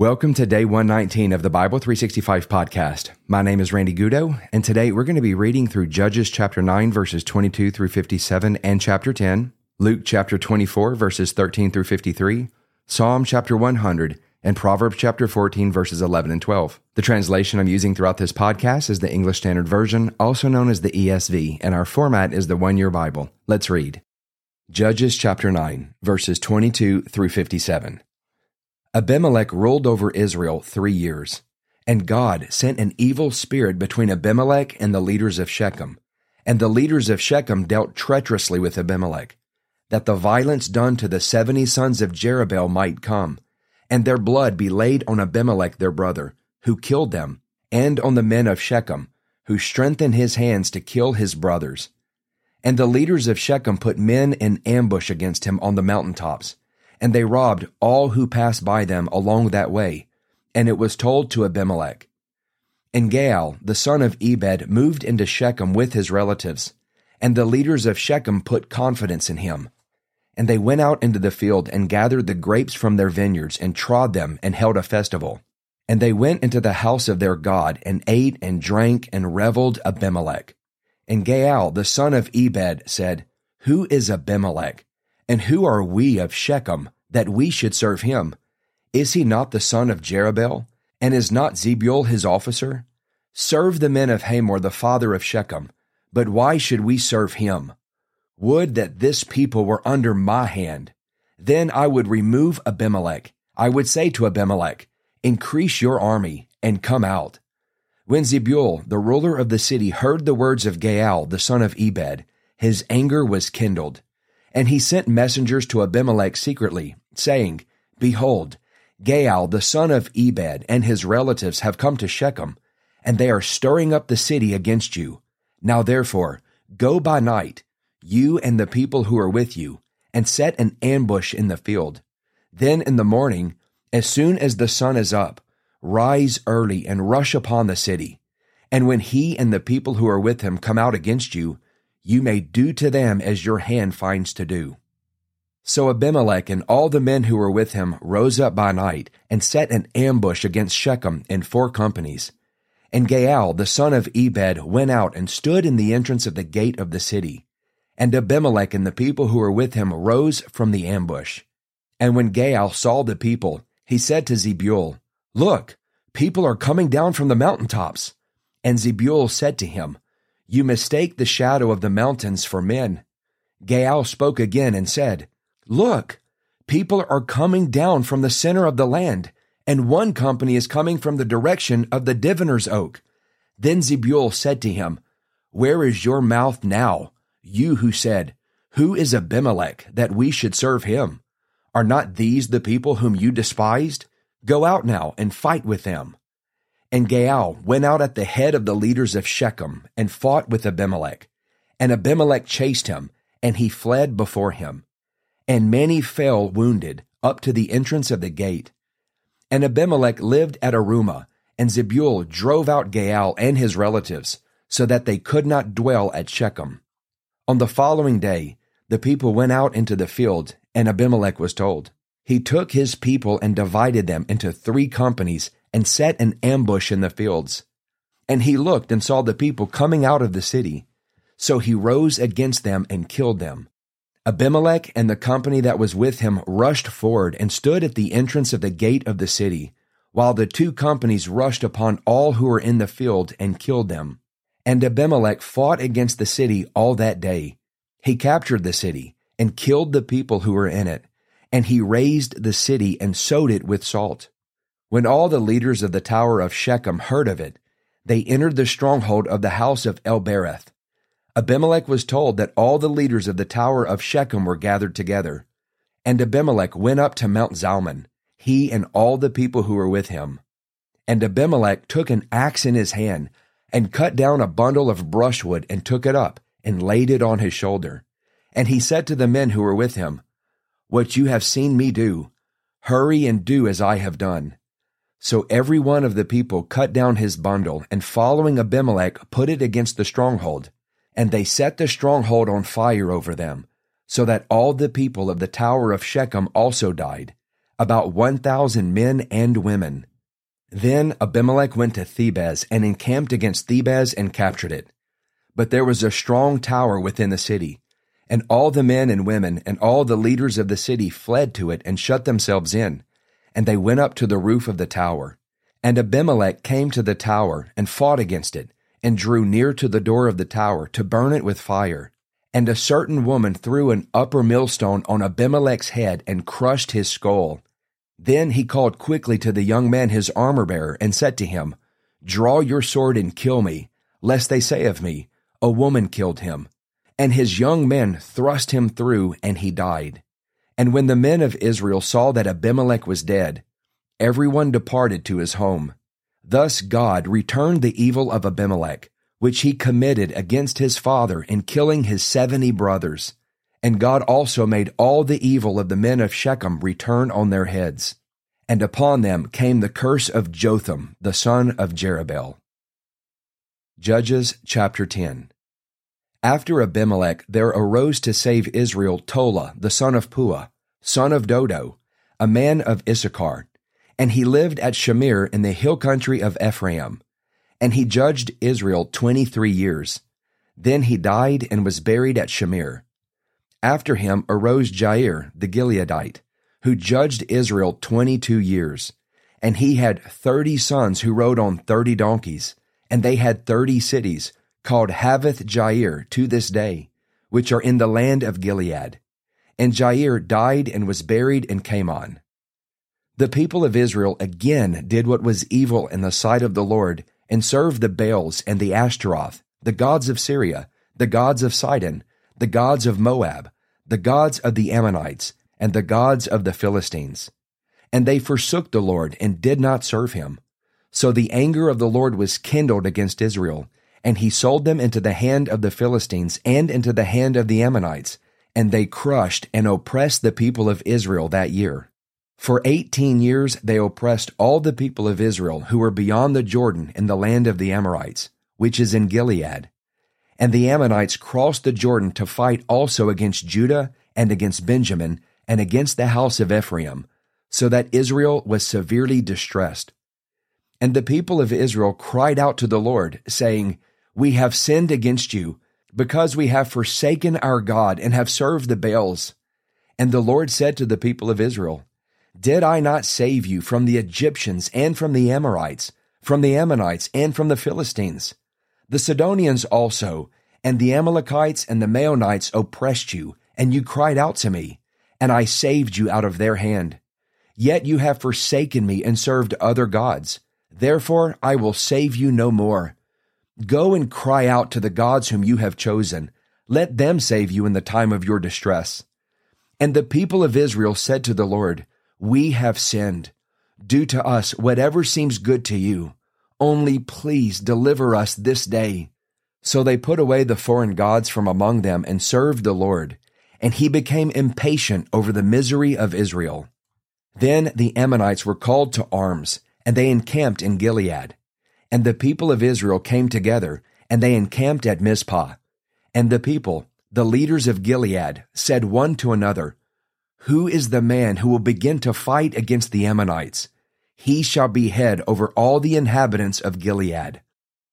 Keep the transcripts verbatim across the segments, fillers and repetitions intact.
Welcome to day one nineteen of the Bible three sixty-five podcast. My name is Randy Goudeau, and today we're going to be reading through Judges chapter nine, verses twenty-two through fifty-seven, and chapter ten, Luke chapter twenty-four, verses thirteen through fifty-three, Psalm chapter one hundred, and Proverbs chapter fourteen, verses eleven and twelve. The translation I'm using throughout this podcast is the English Standard Version, also known as the E S V, and our format is the One-Year Bible. Let's read. Judges chapter nine, verses twenty-two through fifty-seven. Abimelech ruled over Israel three years, and God sent an evil spirit between Abimelech and the leaders of Shechem, and the leaders of Shechem dealt treacherously with Abimelech, that the violence done to the seventy sons of Jerubbaal might come, and their blood be laid on Abimelech their brother, who killed them, and on the men of Shechem, who strengthened his hands to kill his brothers. And the leaders of Shechem put men in ambush against him on the mountaintops, and they robbed all who passed by them along that way, and it was told to Abimelech. And Gaal, the son of Ebed, moved into Shechem with his relatives, and the leaders of Shechem put confidence in him. And they went out into the field and gathered the grapes from their vineyards and trod them and held a festival. And they went into the house of their God and ate and drank and reveled Abimelech. And Gaal, the son of Ebed, said, Who is Abimelech? And who are we of Shechem, that we should serve him? Is he not the son of Jerubbaal? And is not Zebul his officer? Serve the men of Hamor, the father of Shechem. But why should we serve him? Would that this people were under my hand. Then I would remove Abimelech. I would say to Abimelech, Increase your army, and come out. When Zebul, the ruler of the city, heard the words of Gaal, the son of Ebed, his anger was kindled. And he sent messengers to Abimelech secretly, saying, Behold, Gaal, the son of Ebed, and his relatives have come to Shechem, and they are stirring up the city against you. Now therefore, go by night, you and the people who are with you, and set an ambush in the field. Then in the morning, as soon as the sun is up, rise early and rush upon the city. And when he and the people who are with him come out against you, you may do to them as your hand finds to do. So Abimelech and all the men who were with him rose up by night and set an ambush against Shechem in four companies. And Gaal, the son of Ebed, went out and stood in the entrance of the gate of the city. And Abimelech and the people who were with him rose from the ambush. And when Gaal saw the people, he said to Zebul, Look, people are coming down from the mountaintops. And Zebul said to him, You mistake the shadow of the mountains for men. Gaal spoke again and said, Look, people are coming down from the center of the land, and one company is coming from the direction of the diviner's oak. Then Zebul said to him, Where is your mouth now, you who said, Who is Abimelech, that we should serve him? Are not these the people whom you despised? Go out now and fight with them. And Gaal went out at the head of the leaders of Shechem and fought with Abimelech. And Abimelech chased him, and he fled before him. And many fell wounded up to the entrance of the gate. And Abimelech lived at Arumah, and Zebul drove out Gaal and his relatives, so that they could not dwell at Shechem. On the following day, the people went out into the field, and Abimelech was told. He took his people and divided them into three companies, and set an ambush in the fields. And he looked and saw the people coming out of the city. So he rose against them and killed them. Abimelech and the company that was with him rushed forward and stood at the entrance of the gate of the city, while the two companies rushed upon all who were in the field and killed them. And Abimelech fought against the city all that day. He captured the city and killed the people who were in it, and he razed the city and sowed it with salt. When all the leaders of the tower of Shechem heard of it, they entered the stronghold of the house of El-Berith. Abimelech was told that all the leaders of the tower of Shechem were gathered together. And Abimelech went up to Mount Zalmon, he and all the people who were with him. And Abimelech took an axe in his hand, and cut down a bundle of brushwood, and took it up, and laid it on his shoulder. And he said to the men who were with him, What you have seen me do, hurry and do as I have done. So every one of the people cut down his bundle, and following Abimelech put it against the stronghold. And they set the stronghold on fire over them, so that all the people of the tower of Shechem also died. about one thousand men and women. Then Abimelech went to Thebez and encamped against Thebez and captured it. But there was a strong tower within the city, and all the men and women and all the leaders of the city fled to it and shut themselves in, and they went up to the roof of the tower. And Abimelech came to the tower and fought against it, and drew near to the door of the tower to burn it with fire. And a certain woman threw an upper millstone on Abimelech's head and crushed his skull. Then he called quickly to the young man his armor-bearer and said to him, "Draw your sword and kill me, lest they say of me, 'A woman killed him.' And his young men thrust him through, and he died. And when the men of Israel saw that Abimelech was dead, everyone departed to his home. Thus God returned the evil of Abimelech, which he committed against his father in killing his seventy brothers. And God also made all the evil of the men of Shechem return on their heads. And upon them came the curse of Jotham, the son of Jerubbaal." Judges chapter ten. After Abimelech there arose to save Israel Tola, the son of Puah, son of Dodo, a man of Issachar. And he lived at Shamir in the hill country of Ephraim. And he judged Israel twenty-three years. Then he died and was buried at Shamir. After him arose Jair the Gileadite, who judged Israel twenty-two years. And he had thirty sons who rode on thirty donkeys, and they had thirty cities, called Havoth Jair to this day, which are in the land of Gilead. And Jair died and was buried in Camon. The people of Israel again did what was evil in the sight of the Lord, and served the Baals and the Ashtaroth, the gods of Syria, the gods of Sidon, the gods of Moab, the gods of the Ammonites, and the gods of the Philistines. And they forsook the Lord and did not serve him. So the anger of the Lord was kindled against Israel, and he sold them into the hand of the Philistines and into the hand of the Ammonites, and they crushed and oppressed the people of Israel that year. For eighteen years they oppressed all the people of Israel who were beyond the Jordan in the land of the Amorites, which is in Gilead. And the Ammonites crossed the Jordan to fight also against Judah and against Benjamin and against the house of Ephraim, so that Israel was severely distressed. And the people of Israel cried out to the Lord, saying, "We have sinned against you, because we have forsaken our God and have served the Baals." And the Lord said to the people of Israel, "Did I not save you from the Egyptians and from the Amorites, from the Ammonites and from the Philistines? The Sidonians also, and the Amalekites and the Maonites oppressed you, and you cried out to me, and I saved you out of their hand. Yet you have forsaken me and served other gods. Therefore I will save you no more. Go and cry out to the gods whom you have chosen. Let them save you in the time of your distress." And the people of Israel said to the Lord, "We have sinned. Do to us whatever seems good to you. Only please deliver us this day." So they put away the foreign gods from among them and served the Lord, and he became impatient over the misery of Israel. Then the Ammonites were called to arms, and they encamped in Gilead. And the people of Israel came together, and they encamped at Mizpah. And the people, the leaders of Gilead, said one to another, "Who is the man who will begin to fight against the Ammonites? He shall be head over all the inhabitants of Gilead."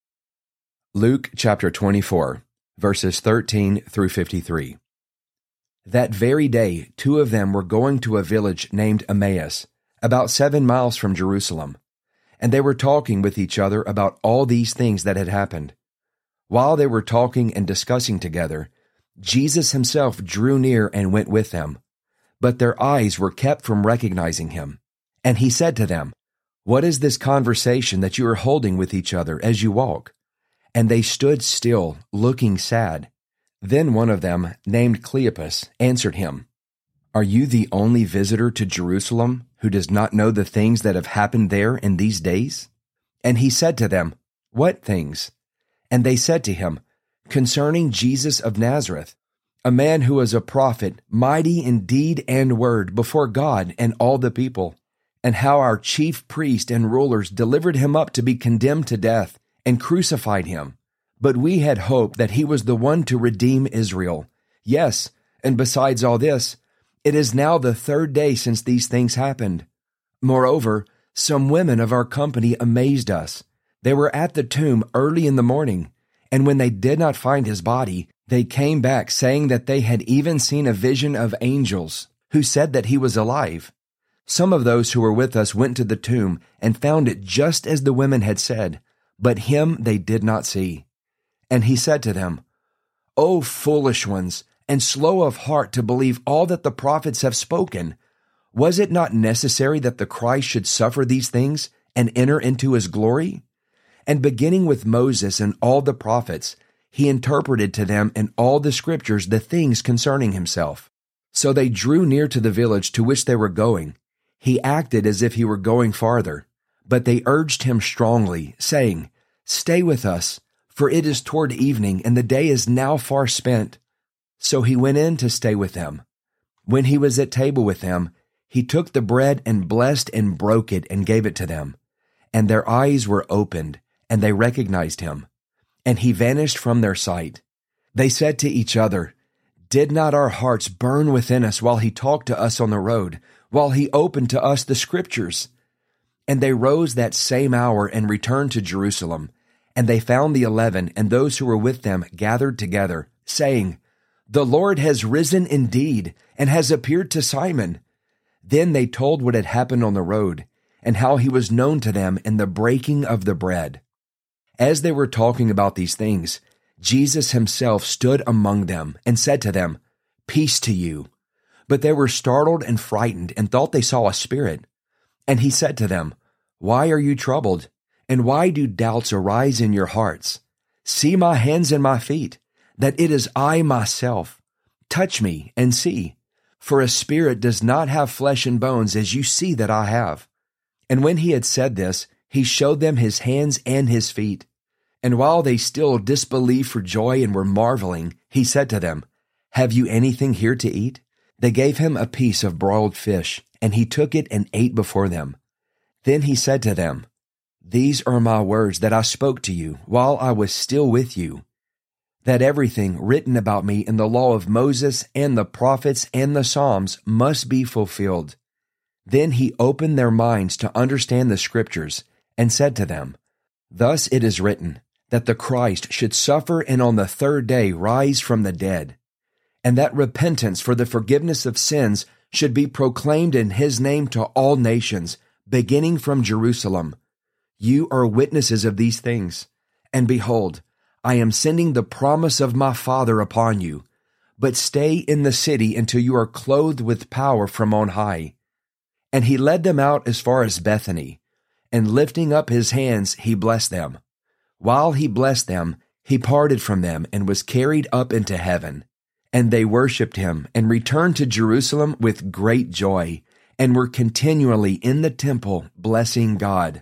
Luke chapter twenty-four, verses thirteen through fifty-three. That very day, two of them were going to a village named Emmaus, about seven miles from Jerusalem, and they were talking with each other about all these things that had happened. While they were talking and discussing together, Jesus himself drew near and went with them. But their eyes were kept from recognizing him. And he said to them, "What is this conversation that you are holding with each other as you walk?" And they stood still, looking sad. Then one of them, named Cleopas, answered him, "Are you the only visitor to Jerusalem who does not know the things that have happened there in these days?" And he said to them, "What things?" And they said to him, "Concerning Jesus of Nazareth, a man who was a prophet, mighty in deed and word before God and all the people, and how our chief priest and rulers delivered him up to be condemned to death and crucified him. But we had hoped that he was the one to redeem Israel. Yes, and besides all this, It is now the third day since these things happened. Moreover, some women of our company amazed us. They were at the tomb early in the morning, and when they did not find his body, they came back saying that they had even seen a vision of angels who said that he was alive. Some of those who were with us went to the tomb and found it just as the women had said, but him they did not see. And he said to them, O foolish ones, and slow of heart to believe all that the prophets have spoken. Was it not necessary that the Christ should suffer these things and enter into his glory? And beginning with Moses and all the prophets, he interpreted to them in all the scriptures the things concerning himself. So they drew near to the village to which they were going. He acted as if he were going farther, but they urged him strongly, saying, Stay with us, for it is toward evening, and the day is now far spent. So he went in to stay with them. When he was at table with them, he took the bread and blessed and broke it and gave it to them. And their eyes were opened, and they recognized him. And he vanished from their sight. They said to each other, Did not our hearts burn within us while he talked to us on the road, while he opened to us the scriptures? And they rose that same hour and returned to Jerusalem. And they found the eleven and those who were with them gathered together, saying, The Lord has risen indeed, and has appeared to Simon. Then they told what had happened on the road, and how he was known to them in the breaking of the bread. As they were talking about these things, Jesus himself stood among them and said to them, Peace to you. But they were startled and frightened and thought they saw a spirit. And he said to them, Why are you troubled? And why do doubts arise in your hearts? See my hands and my feet, that it is I myself. Touch me and see. For a spirit does not have flesh and bones, as you see that I have. And when he had said this, he showed them his hands and his feet. And while they still disbelieved for joy and were marveling, he said to them, Have you anything here to eat? They gave him a piece of broiled fish, and he took it and ate before them. Then he said to them, These are my words that I spoke to you while I was still with you, that everything written about me in the law of Moses and the prophets and the Psalms must be fulfilled. Then he opened their minds to understand the scriptures and said to them, Thus it is written, that the Christ should suffer and on the third day rise from the dead, and that repentance for the forgiveness of sins should be proclaimed in his name to all nations, beginning from Jerusalem. You are witnesses of these things. And behold, I am sending the promise of my Father upon you, but stay in the city until you are clothed with power from on high. And he led them out as far as Bethany, and lifting up his hands, he blessed them. While he blessed them, he parted from them and was carried up into heaven. And they worshipped him and returned to Jerusalem with great joy, and were continually in the temple blessing God.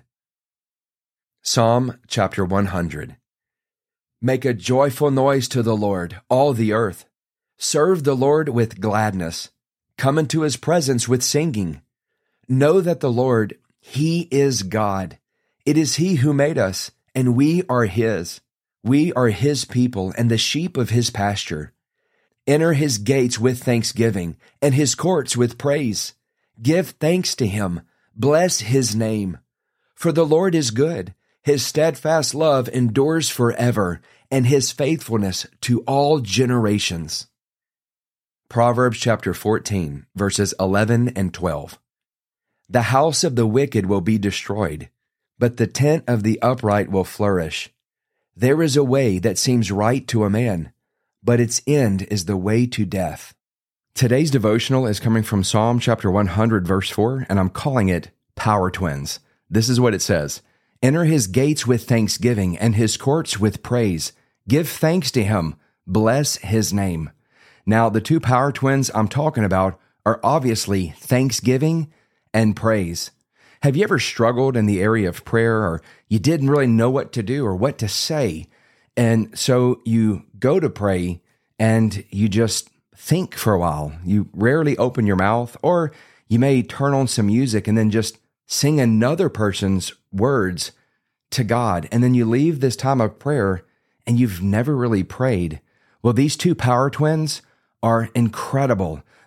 Psalm chapter one hundred. Make a joyful noise to the Lord, all the earth. Serve the Lord with gladness. Come into his presence with singing. Know that the Lord, he is God. It is he who made us, and we are his. We are his people and the sheep of his pasture. Enter his gates with thanksgiving and his courts with praise. Give thanks to him. Bless his name. For the Lord is good. His steadfast love endures forever, and his faithfulness to all generations. Proverbs chapter fourteen, verses eleven and twelve. The house of the wicked will be destroyed, but the tent of the upright will flourish. There is a way that seems right to a man, but its end is the way to death. Today's devotional is coming from Psalm chapter one hundred, verse four, and I'm calling it Power Twins. This is what it says. Enter his gates with thanksgiving and his courts with praise. Give thanks to him. Bless his name. Now, the two power twins I'm talking about are obviously thanksgiving and praise. Have you ever struggled in the area of prayer, or you didn't really know what to do or what to say? And so you go to pray and you just think for a while. You rarely open your mouth, or you may turn on some music and then just sing another person's words to God. And then you leave this time of prayer and you've never really prayed. Well, these two power twins are incredible.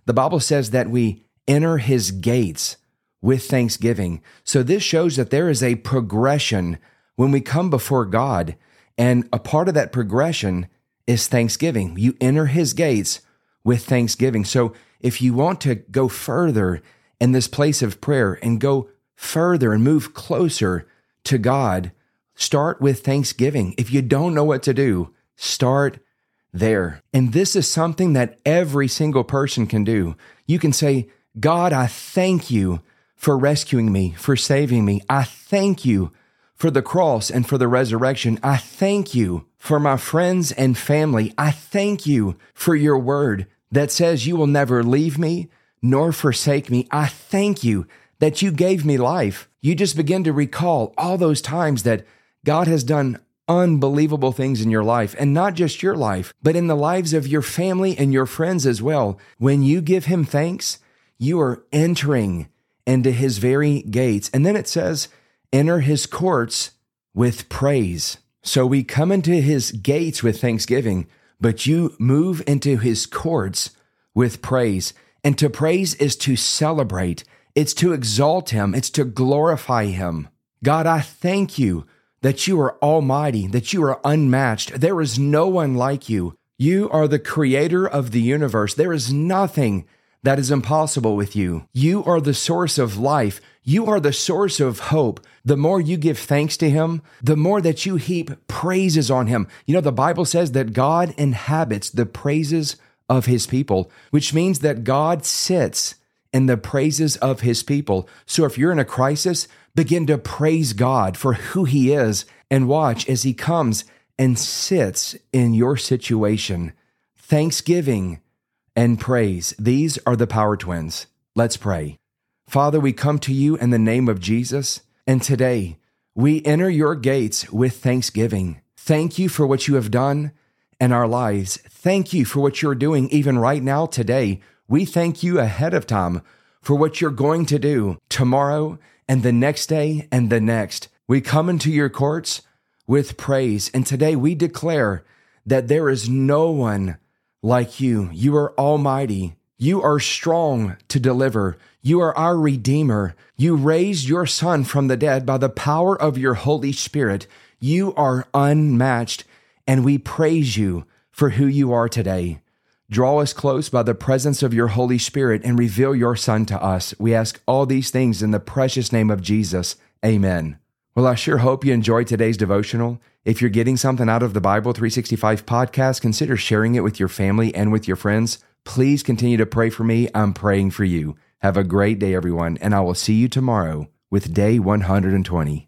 The Bible says that we enter his gates with thanksgiving. So this shows that there is a progression when we come before God. And a part of that progression is thanksgiving. You enter his gates with thanksgiving. So if you want to go further in this place of prayer and go further and move closer to God, start with thanksgiving. If you don't know what to do, start there. And this is something that every single person can do. You can say, God, I thank you for rescuing me, for saving me. I thank you for the cross and for the resurrection. I thank you for my friends and family. I thank you for your word that says you will never leave me nor forsake me. I thank you that you gave me life. You just begin to recall all those times that God has done unbelievable things in your life, and not just your life, but in the lives of your family and your friends as well. When you give him thanks, you are entering into his very gates. And then it says, enter his courts with praise. So we come into his gates with thanksgiving, but you move into his courts with praise. And to praise is to celebrate. It's to exalt him. It's to glorify him. God, I thank you that you are almighty, that you are unmatched. There is no one like you. You are the creator of the universe. There is nothing that is impossible with you. You are the source of life. You are the source of hope. The more you give thanks to him, the more that you heap praises on him. You know, the Bible says that God inhabits the praises of his people, which means that God sits in the praises of his people. So if you're in a crisis, begin to praise God for who he is and watch as he comes and sits in your situation. Thanksgiving and praise. These are the power twins. Let's pray. Father, we come to you in the name of Jesus, and today we enter your gates with thanksgiving. Thank you for what you have done in our lives. Thank you for what you're doing even right now today. We thank you ahead of time for what you're going to do tomorrow and the next day and the next. We come into your courts with praise, and today we declare that there is no one like you. You are almighty. You are strong to deliver. You are our Redeemer. You raised your Son from the dead by the power of your Holy Spirit. You are unmatched, and we praise you for who you are today. Draw us close by the presence of your Holy Spirit and reveal your Son to us. We ask all these things in the precious name of Jesus. Amen. Well, I sure hope you enjoyed today's devotional. If you're getting something out of the Bible three sixty-five podcast, consider sharing it with your family and with your friends. Please continue to pray for me. I'm praying for you. Have a great day, everyone, and I will see you tomorrow with day one hundred twenty.